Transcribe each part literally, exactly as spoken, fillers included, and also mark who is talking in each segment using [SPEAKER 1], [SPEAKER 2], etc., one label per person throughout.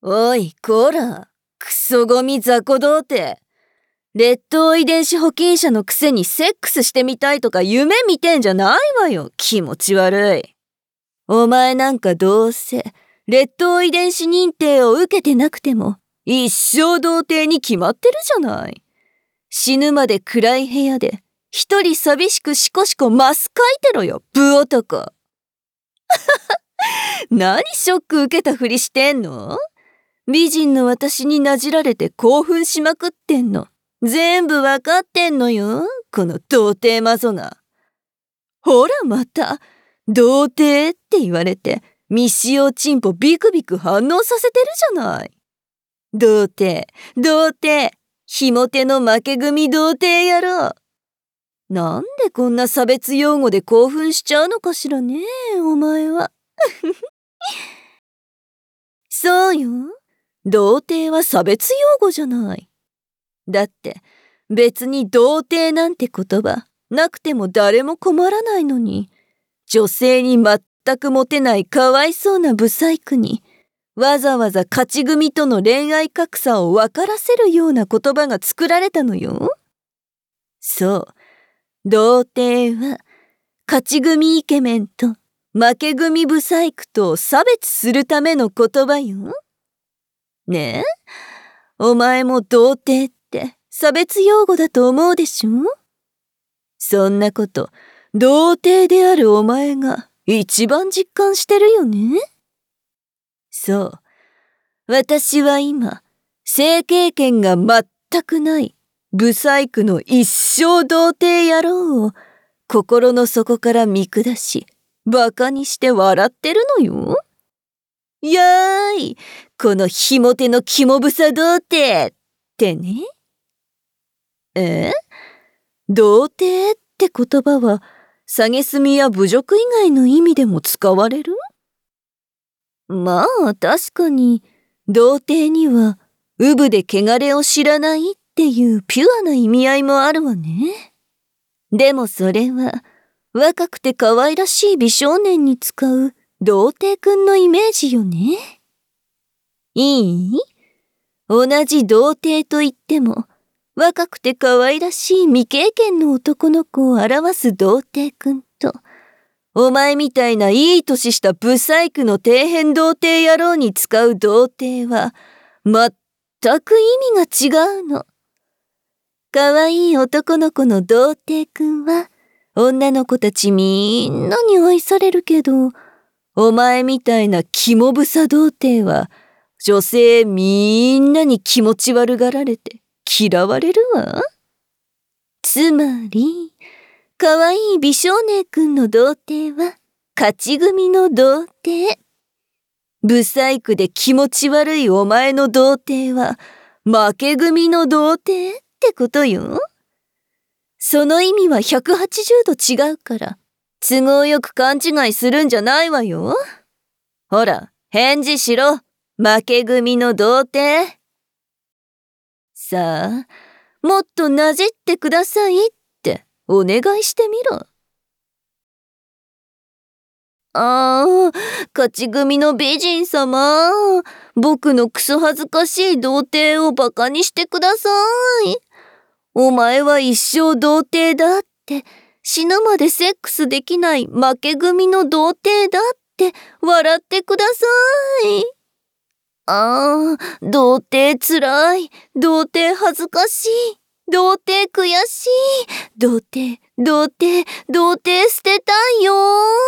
[SPEAKER 1] おい、こら、クソゴミ雑魚童貞。劣等遺伝子保菌者のくせにセックスしてみたいとか夢見てんじゃないわよ、気持ち悪い。お前なんかどうせ、劣等遺伝子認定を受けてなくても、一生童貞に決まってるじゃない。死ぬまで暗い部屋で、一人寂しくシコシコマス書いてろよ、ブ男。何ショック受けたふりしてんの？美人の私になじられて興奮しまくってんの。全部わかってんのよ、この童貞マゾが。ほらまた、童貞って言われて、未使用チンポビクビク反応させてるじゃない。童貞、童貞、ひも手の負け組童貞野郎。なんでこんな差別用語で興奮しちゃうのかしらね、お前は。そうよ。童貞は差別用語じゃない。だって別に童貞なんて言葉なくても誰も困らないのに、女性に全くモテないかわいそうなブサイクにわざわざ勝ち組との恋愛格差を分からせるような言葉が作られたのよ。そう、童貞は勝ち組イケメンと負け組ブサイクとを差別するための言葉よ。ねえ、お前も童貞って差別用語だと思うでしょ？そんなこと童貞であるお前が一番実感してるよね。そう、私は今性経験が全くないブサイクの一生童貞野郎を心の底から見下しバカにして笑ってるのよ。やーい、このひも手のキモブサ童貞ってね。え？童貞って言葉は蔑や侮辱以外の意味でも使われる？まあ確かに童貞にはうぶで汚れを知らないっていうピュアな意味合いもあるわね。でもそれは若くて可愛らしい美少年に使う童貞くんのイメージよね。いい？同じ童貞といっても若くて可愛らしい未経験の男の子を表す童貞くんと、お前みたいないい年したブサイクの底辺童貞野郎に使う童貞は全く意味が違うの。可愛い男の子の童貞くんは女の子たちみんなに愛されるけど、お前みたいなキモブサ童貞は女性みんなに気持ち悪がられて嫌われるわ。つまり可愛い美少年くんの童貞は勝ち組の童貞。ブサイクで気持ち悪いお前の童貞は負け組の童貞ってことよ。その意味はひゃくはちじゅうど違うから都合よく勘違いするんじゃないわよ。ほら、返事しろ、負け組の童貞。さあ、もっとなじってくださいってお願いしてみろ。ああ、勝ち組の美人様。僕のクソ恥ずかしい童貞をバカにしてください。お前は一生童貞だって、死ぬまでセックスできない負け組の童貞だって笑ってください。ああ、童貞つらい。童貞恥ずかしい。童貞悔しい。童貞、童貞、童貞捨てたいよ。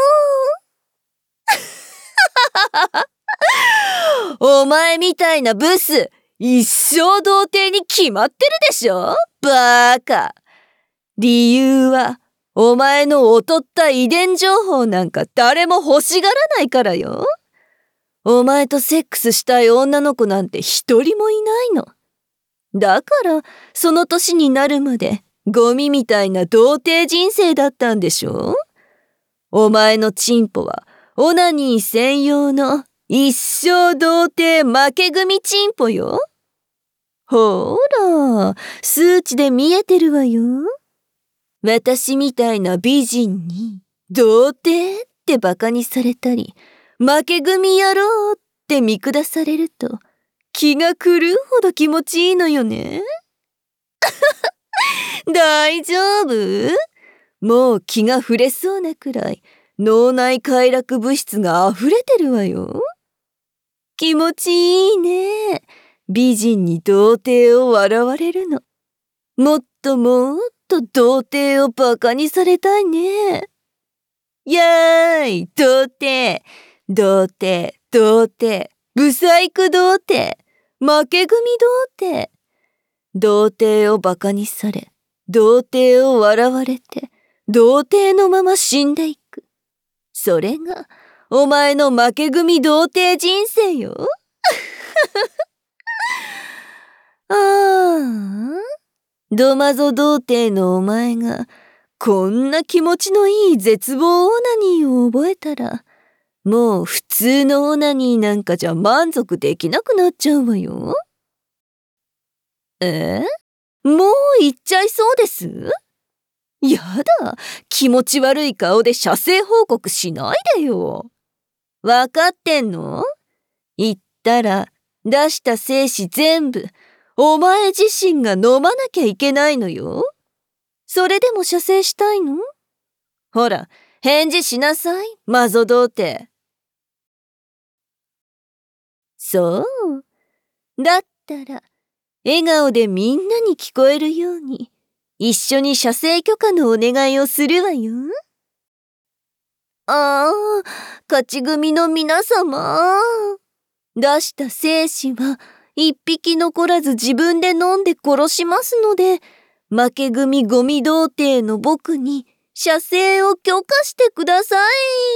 [SPEAKER 1] お前みたいなブス、一生童貞に決まってるでしょ？バーカ。理由は、お前の劣った遺伝情報なんか誰も欲しがらないからよ。お前とセックスしたい女の子なんて一人もいないの。だから、その年になるまでゴミみたいな童貞人生だったんでしょ？お前のチンポはオナニー専用の一生童貞負け組チンポよ。ほら、数値で見えてるわよ。私みたいな美人に童貞ってバカにされたり、負け組野郎って見下されると気が狂うほど気持ちいいのよね。大丈夫？もう気が触れそうなくらい脳内快楽物質が溢れてるわよ。気持ちいいね。美人に童貞を笑われるの。もっともっと童貞をバカにされたいね。やーい、童貞、童貞、童貞、ブサイク童貞、負け組童貞。童貞をバカにされ、童貞を笑われて、童貞のまま死んでいく。それが、お前の負け組童貞人生よ。ああ、ドマゾ童貞のお前が、こんな気持ちのいい絶望オナニーを覚えたら、もう普通のオナニーなんかじゃ満足できなくなっちゃうわよ。え？もう行っちゃいそうです？やだ、気持ち悪い顔で射精報告しないでよ。わかってんの？言ったら出した精子全部お前自身が飲まなきゃいけないのよ。それでも射精したいの？ほら、返事しなさい、マゾ童貞。そう。だったら、笑顔でみんなに聞こえるように、一緒に射精許可のお願いをするわよ。ああ、勝ち組の皆様。出した精子は一匹残らず自分で飲んで殺しますので、負け組ゴミ童貞の僕に射精を許可してください。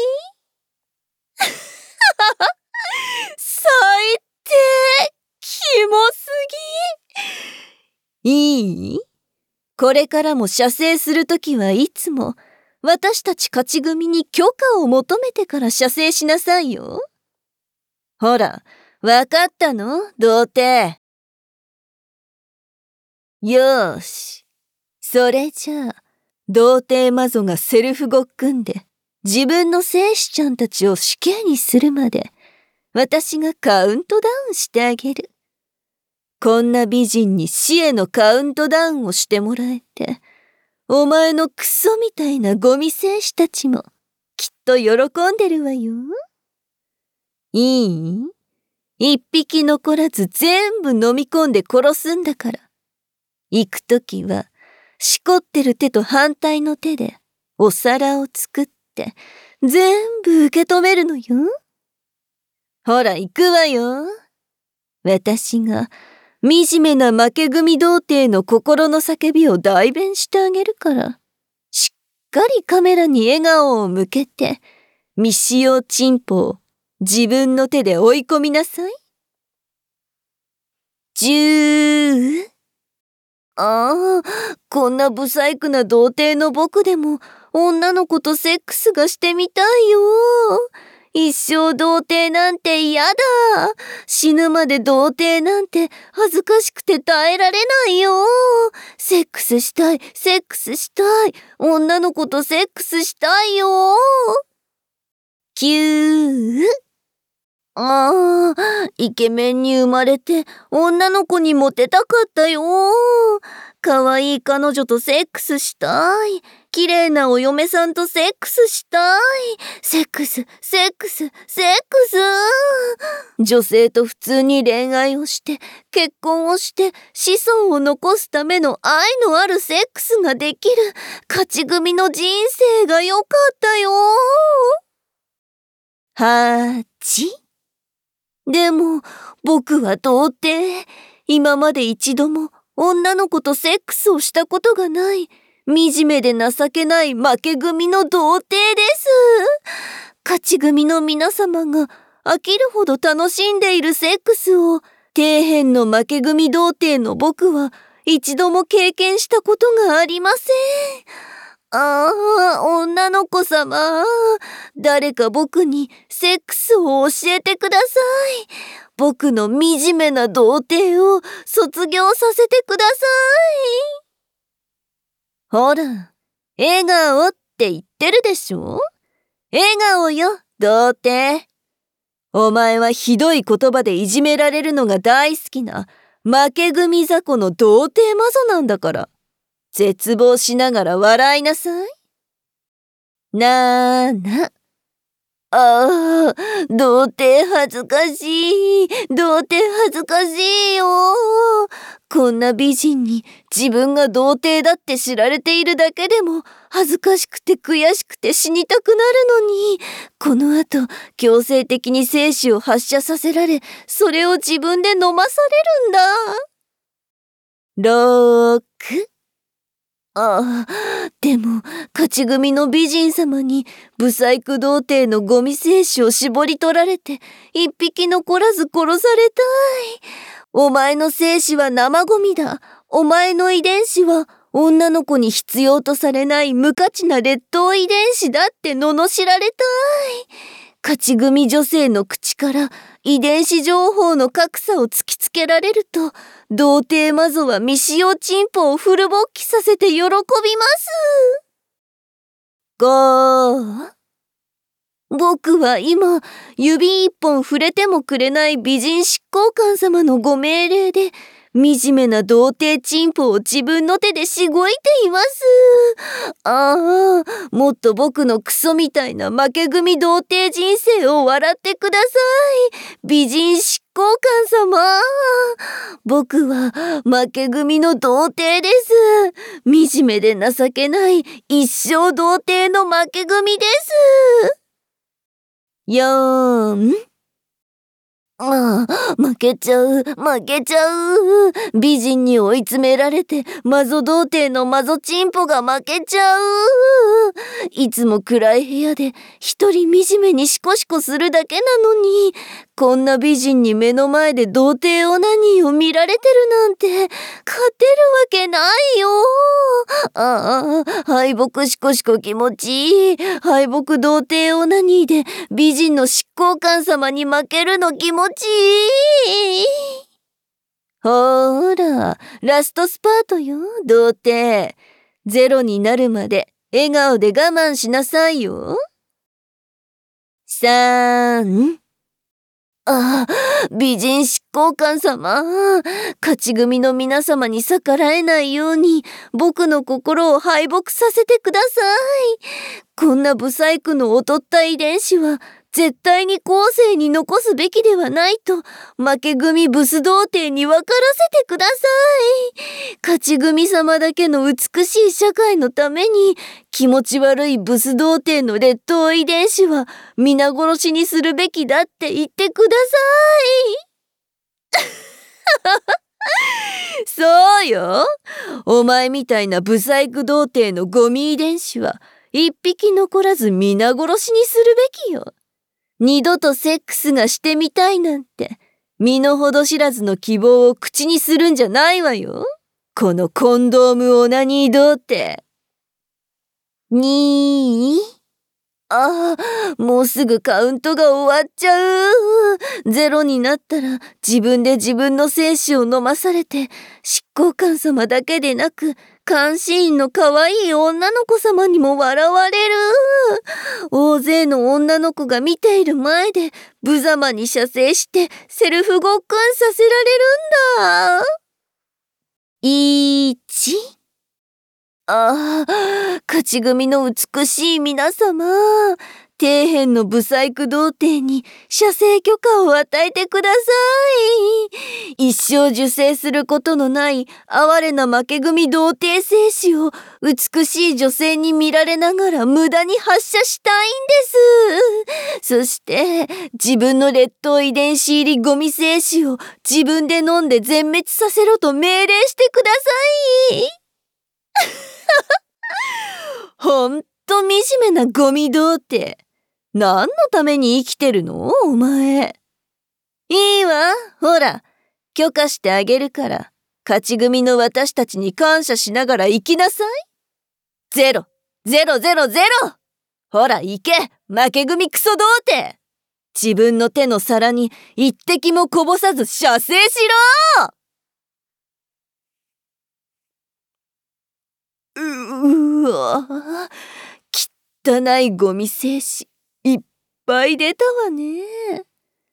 [SPEAKER 1] 最低、キモすぎ。いい？これからも射精するときはいつも私たち勝ち組に許可を求めてから射精しなさいよ。ほら、わかったの？童貞。よーし。それじゃあ、童貞マゾがセルフごっくんで自分の精子ちゃんたちを死刑にするまで私がカウントダウンしてあげる。こんな美人に死へのカウントダウンをしてもらえて、お前のクソみたいなゴミ精子たちもきっと喜んでるわよ。いい？一匹残らず全部飲み込んで殺すんだから。行くときは、しこってる手と反対の手でお皿を作って全部受け止めるのよ。ほら行くわよ。私が惨めな負け組童貞の心の叫びを代弁してあげるから、しっかりカメラに笑顔を向けて未使用チンポを自分の手で追い込みなさい。じゅー。ああ、こんなブサイクな童貞の僕でも女の子とセックスがしてみたいよ。一生童貞なんて嫌だ。死ぬまで童貞なんて恥ずかしくて耐えられないよ。セックスしたい、セックスしたい。女の子とセックスしたいよ。キュー。ああ、イケメンに生まれて女の子にモテたかったよ。かわいい彼女とセックスしたい。綺麗なお嫁さんとセックスしたい。セックス、セックス、セックス。女性と普通に恋愛をして、結婚をして、子孫を残すための愛のあるセックスができる勝ち組の人生が良かったよ。はち。でも、僕は童貞。今まで一度も女の子とセックスをしたことがない。惨めで情けない負け組の童貞です。勝ち組の皆様が飽きるほど楽しんでいるセックスを、底辺の負け組童貞の僕は一度も経験したことがありません。ああ、女の子様。誰か僕にセックスを教えてください。僕の惨めな童貞を卒業させてください。ほら、笑顔って言ってるでしょ？笑顔よ、童貞。 お前はひどい言葉でいじめられるのが大好きな負け組雑魚の童貞マゾなんだから、絶望しながら笑いなさい。なーな。ああ、童貞恥ずかしい。童貞恥ずかしいよ。こんな美人に自分が童貞だって知られているだけでも恥ずかしくて悔しくて死にたくなるのに、この後強制的に精子を発射させられ、それを自分で飲まされるんだ。ろーく。ああ、でも、勝ち組の美人様に、ブサイク童貞のゴミ精子を絞り取られて、一匹残らず殺されたい。お前の精子は生ゴミだ。お前の遺伝子は、女の子に必要とされない無価値な劣等遺伝子だって罵られたい。勝ち組女性の口から遺伝子情報の格差を突きつけられると、童貞マゾは未使用チンポをフル勃起させて喜びます。ごー。僕は今、指一本触れてもくれない美人執行官様のご命令で、惨めな童貞チンポを自分の手でしごいています。ああ、もっと僕のクソみたいな負け組童貞人生を笑ってください。美人執行官様。僕は負け組の童貞です。惨めで情けない一生童貞の負け組です。よーん。ああ、負けちゃう、負けちゃう。美人に追い詰められて、マゾ童貞のマゾチンポが負けちゃう。いつも暗い部屋で一人惨めにシコシコするだけなのに、こんな美人に目の前で童貞オナニーを見られてるなんて、勝てるわけないよ。ああ、敗北シコシコ気持ちいい。敗北童貞オナニーで美人の執行官様に負けるの気持ちいい。ほーら、ラストスパートよ、童貞。ゼロになるまで笑顔で我慢しなさいよ。さん。ああ、美人執行官様。勝ち組の皆様に逆らえないように、僕の心を敗北させてください。こんなブサイクの劣った遺伝子は、絶対に後世に残すべきではないと、負け組ブス童貞に分からせてください。勝ち組様だけの美しい社会のために、気持ち悪いブス童貞の劣等遺伝子は皆殺しにするべきだって言ってください。そうよ。お前みたいなブサイク童貞のゴミ遺伝子は、一匹残らず皆殺しにするべきよ。二度とセックスがしてみたいなんて、身の程知らずの希望を口にするんじゃないわよ。このコンドームオナニー童貞。にー。ああ、もうすぐカウントが終わっちゃう。ゼロになったら自分で自分の精子を飲まされて、執行官様だけでなく、監視員の可愛い女の子様にも笑われる。大勢の女の子が見ている前で、無様に射精してセルフごっくんさせられるんだ。いち。ああ、勝ち組の美しい皆様。底辺のブサイク童貞に射精許可を与えてください。一生受精することのない哀れな負け組童貞精子を美しい女性に見られながら無駄に発射したいんです。そして自分の劣等遺伝子入りゴミ精子を自分で飲んで全滅させろと命令してください。ほんと惨めなゴミ童貞。何のために生きてるのお前。いいわ、ほら、許可してあげるから、勝ち組の私たちに感謝しながら生きなさい。ゼロ、ゼロゼロゼロ。ほら行け、負け組クソ童貞。自分の手の皿に一滴もこぼさず射精しろ。う、うわ、汚いゴミ精子いっぱい出たわね。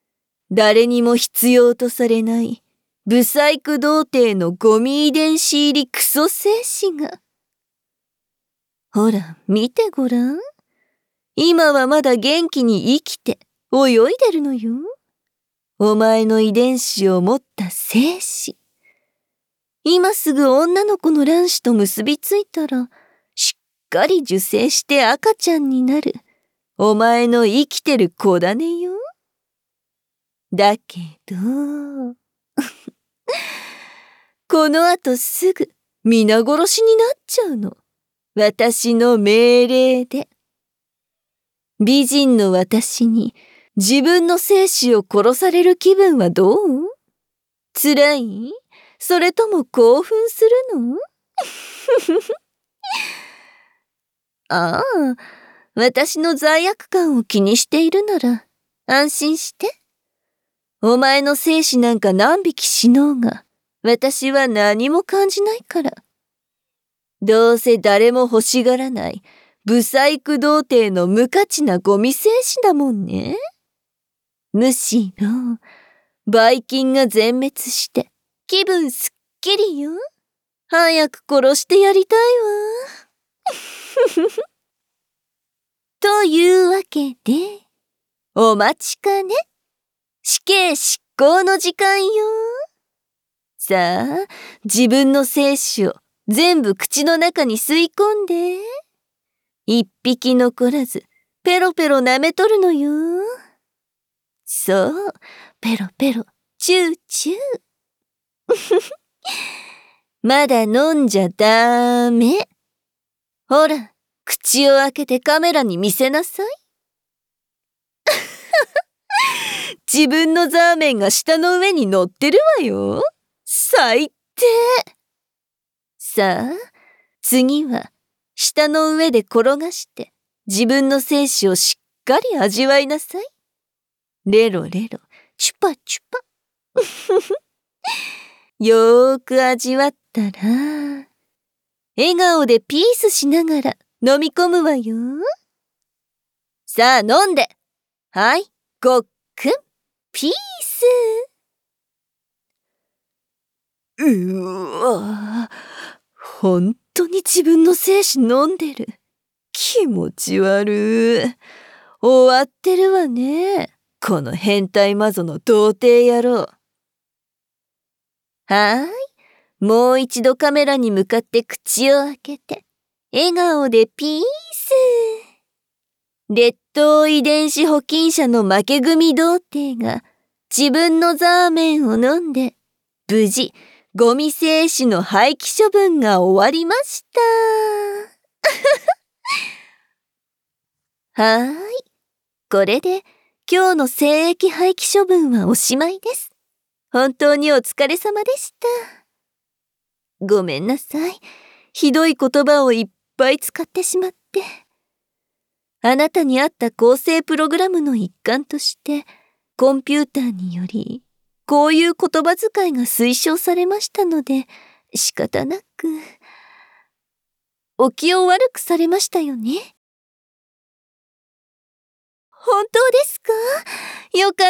[SPEAKER 1] 誰にも必要とされないブサイク童貞のゴミ遺伝子入りクソ精子が。ほら、見てごらん。今はまだ元気に生きて泳いでるのよ。お前の遺伝子を持った精子。今すぐ女の子の卵子と結びついたら、しっかり受精して赤ちゃんになる。お前の生きてる子だねよ。だけど、この後すぐ皆殺しになっちゃうの。私の命令で。美人の私に自分の精子を殺される気分はどう？辛い？それとも興奮するの？ああ、私の罪悪感を気にしているなら安心して。お前の精子なんか何匹死のうが私は何も感じないから。どうせ誰も欲しがらないブサイク童貞の無価値なゴミ精子だもんね。むしろ、ばい菌が全滅して気分すっきりよ。早く殺してやりたいわ。というわけで、お待ちかね。死刑執行の時間よ。さあ、自分の精子を全部口の中に吸い込んで。一匹残らず、ペロペロ舐めとるのよ。そう、ペロペロ、チューチュー。まだ飲んじゃダメ。ほら、口を開けてカメラに見せなさい。自分のザーメンが舌の上に乗ってるわよ。最低。さあ、次は舌の上で転がして自分の精子をしっかり味わいなさい。レロレロ、チュパチュパ。よーく味わったら、笑顔でピースしながら飲み込むわよ。さあ飲んで。はい、ごっくん、ピース。うわぁ、ほんとに自分の精子飲んでる。気持ち悪い。終わってるわね。この変態マゾの童貞野郎。はーい。もう一度カメラに向かって口を開けて、笑顔でピース。劣等遺伝子保菌者の負け組童貞が自分のザーメンを飲んで、無事、ゴミ精子の廃棄処分が終わりました。はーい。これで今日の精液廃棄処分はおしまいです。本当にお疲れ様でした。ごめんなさい。ひどい言葉をいっぱい使ってしまって。あなたに合った構成プログラムの一環として、コンピューターにより、こういう言葉遣いが推奨されましたので、仕方なく。お気を悪くされましたよね。本当ですか？よかった。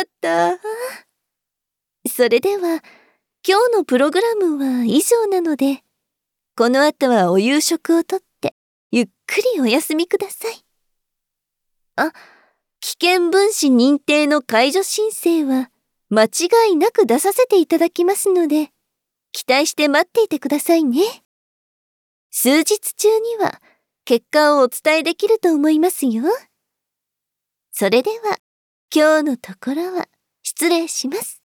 [SPEAKER 1] それでは、今日のプログラムは以上なので、この後はお夕食をとって、ゆっくりお休みください。あ、危険分子認定の解除申請は、間違いなく出させていただきますので、期待して待っていてくださいね。数日中には、結果をお伝えできると思いますよ。それでは、今日のところは失礼します。